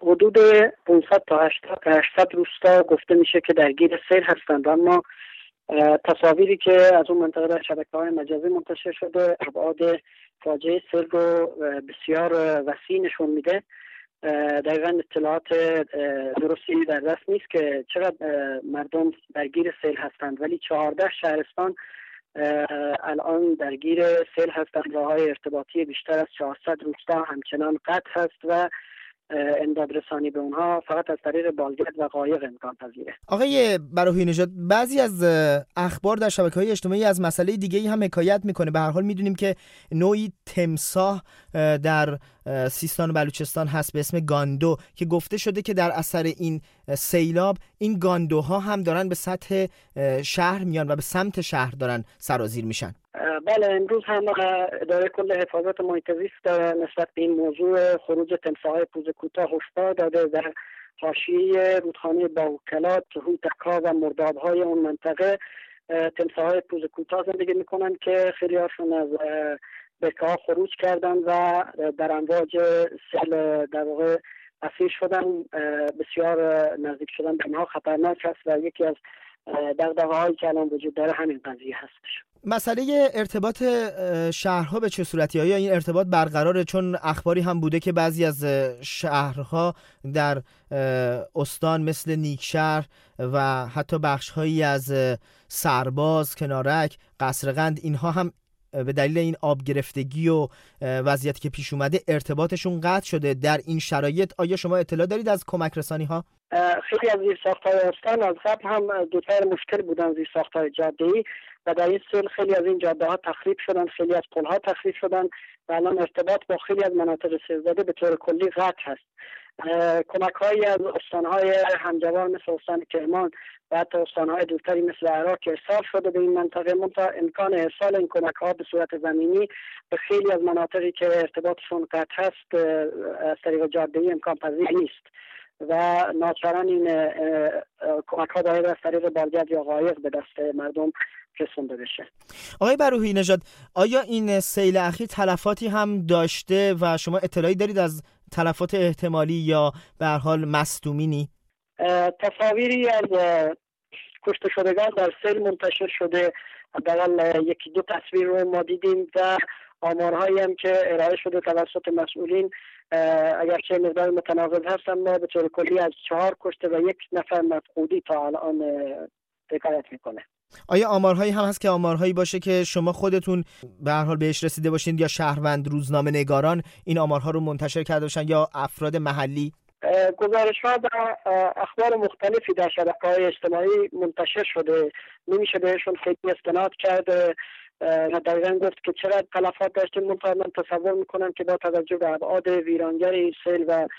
حدود 500 تا 800 روستا گفته میشه که درگیر سیل هستند، اما تصاویری که از اون منطقه در شبکه‌های مجازی منتشر شده ابعاد فاجعه سیل رو بسیار وسیع نشون میده. دقیقاً اطلاعات درستی در دست نیست که چقدر مردم درگیر سیل هستند، ولی 14 شهرستان الان درگیر سیل هستند. راه‌های ارتباطی بیشتر از 400 روستا همچنان قطع هست و امداد رسانی به اونها فقط از طریق بالگرد و قایق امکان پذیره. آقای براهوی نژاد، بعضی از اخبار در شبکه‌های اجتماعی از مسئله دیگه‌ای هم حکایت میکنه. به هر حال میدونیم که نوعی تمساح در سیستان و بلوچستان هست به اسم گاندو که گفته شده که در اثر این سیلاب این گاندوها هم دارن به سطح شهر میان و به سمت شهر دارن سرازیر میشن. بله، امروز هم اداره کل حفاظت محیط زیست نسبت به این موضوع خروج تمساح‌های پوزه کوتاه هشدار داده. در حاشیه رودخانه باوکلات، هوتکا و مرداب‌های اون منطقه تمساح‌های پوزه کوتاه زندگی میکنن که خیلی هاشون از برکه‌ها خروج کردن و در امواج سیل در واقع اسیر شدن. بسیار نزدیک شدن به اینها خطرناک است و یکی از دغدغه‌هایی که الان وجود داره همین قضیه هستش. مسئله ارتباط شهرها به چه صورتی؟ آیا این ارتباط برقراره؟ چون اخباری هم بوده که بعضی از شهرها در استان مثل نیکشهر و حتی بخش‌هایی از سرباز، کنارک، قصرقند، اینها هم به دلیل این آب گرفتگی و وضعیتی که پیش اومده ارتباطشون قطع شده. در این شرایط آیا شما اطلاع دارید از کمک رسانی‌ها؟ خیلی از زیرساخت‌های استان از قبل هم دچار مشکل بودن، زیرساخت‌های جاده‌ای، و در این سیل خیلی از این جاده‌ها تخریب شدن، خیلی از پل‌ها تخریب شدن و الان ارتباط با خیلی از مناطق سیل‌زده به طور کلی قطع هست. کمک‌هایی از استان‌های همجوار مثل استان کرمان و حتی استان‌های دورتری مثل عراق ارسال شده به این منطقه، منتها امکان ارسال این کمک‌ها به صورت زمینی به خیلی از مناطقی که ارتباطشون قطع هست از طریق جاده‌ای امکان پذیر نیست و ناچاران این کمک‌ها باید از طریق بالگرد یا قایق به دست مردم رسونده بشه. آقای براهوی نژاد، آیا این سیل اخیر تلفاتی هم داشته و شما اطلاعی دارید از تلفات احتمالی یا به هر حال مصدومینی؟ تصاویری از کشته شدگان در سیل منتشر شده، حداقل یکی دو تصویر رو ما دیدیم و آمارهایی هم که ارائه شده توسط مسئولین اگرچه مقدار متناقض هست اما به طور کلی از 4 کشته و 1 نفر مفقودی تا الان حکایت میکنه. آیا آمارهایی هم هست که آمارهایی باشه که شما خودتون به هر حال بهش رسیده باشین یا شهروند روزنامه نگاران این آمارها رو منتشر کرده باشن یا افراد محلی؟ گزارش‌ها و اخبار مختلفی در شبکه‌های اجتماعی منتشر شده، نمیشه بهشون خیلی استناد کرده و دقیقاً گفت که چقدر تلفات داشتیم. من تصور میکنم که با توجه به ابعاد ویرانگر این سیل و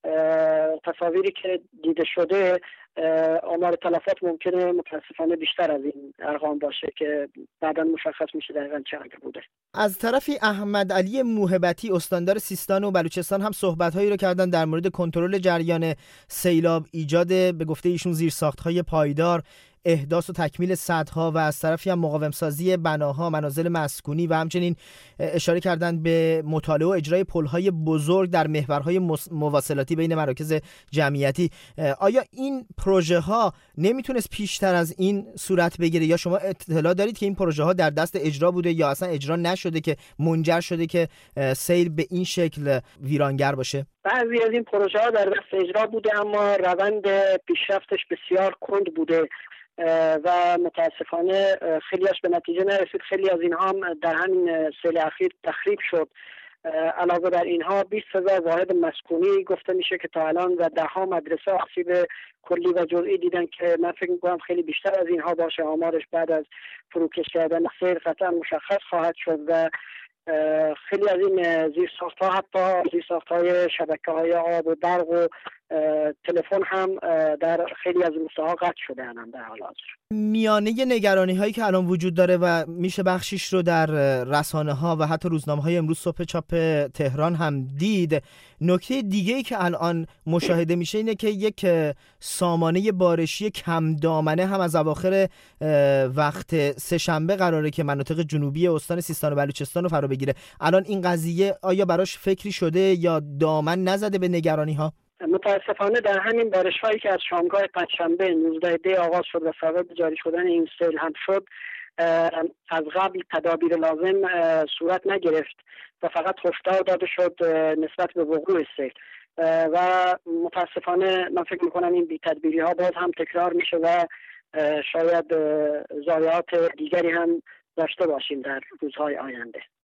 تصاویری که دیده شده آمار تلفات ممکنه متاسفانه بیشتر از این ارقام باشه که بعداً مشخص میشه دقیقاً چقدر بوده. از طرفی احمد علی موهبتی استاندار سیستان و بلوچستان هم صحبت‌هایی رو کردن در مورد کنترل جریان سیلاب، ایجاد به گفته ایشون زیرساخت‌های پایدار، احداث و تکمیل سدها و از طرفی هم مقاوم سازی بناها، منازل مسکونی و همچنین اشاره کردن به مطالعه و اجرای پل‌های بزرگ در محورهای مواصلاتی بین مراکز جمعیتی. آیا این پروژه ها نمیتونست پیشتر از این صورت بگیره یا شما اطلاع دارید که این پروژه ها در دست اجرا بوده یا اصلا اجرا نشده که منجر شده که سیل به این شکل ویرانگر باشه؟ بعضی از این پروژه ها در دست اجرا بوده اما روند پیشرفتش بسیار کند بوده و متاسفانه خیلیش به نتیجه نرسید. خیلی از اینها هم در همین سیل اخیر تخریب شد. علاوه بر اینها 20,000 واحد مسکونی گفته میشه که تا الان و 10 مدرسه آسیب کلی و جزئی دیدن که من فکر میکنم خیلی بیشتر از اینها باشه. آمارش بعد از فروکش کردن سیل قطعا مشخص خواهد شد و خیلی از این زیرساخت‌ها حتی زیرساخت‌های شبکه‌های آب و برق و تلفن هم در خیلی از روستاها قطع شده اند در حال حاضر. میانه نگرانی‌هایی که الان وجود داره و میشه بخشیش رو در رسانه‌ها و حتی روزنامه‌های امروز صبح چاپ تهران هم دید. نکته دیگه‌ای که الان مشاهده میشه اینه که یک سامانه بارشی کم دامنه هم از اواخر وقت سه‌شنبه قراره که مناطق جنوبی استان سیستان و بلوچستان رو فرا بگیره. الان این قضیه آیا براش فکری شده یا دامن نزده به نگرانی‌ها؟ متاسفانه در همین بارش‌هایی که از شامگاه پنجشنبه 19 دی آغاز شد و سبب جاری شدن این سیل هم شد، از قبل تدابیر لازم صورت نگرفت و فقط هشدار داده شد نسبت به وقوع سیل و متاسفانه من فکر میکنم این بی‌تدبیری ها باز هم تکرار میشه و شاید ضایعات دیگری هم داشته باشیم در روزهای آینده.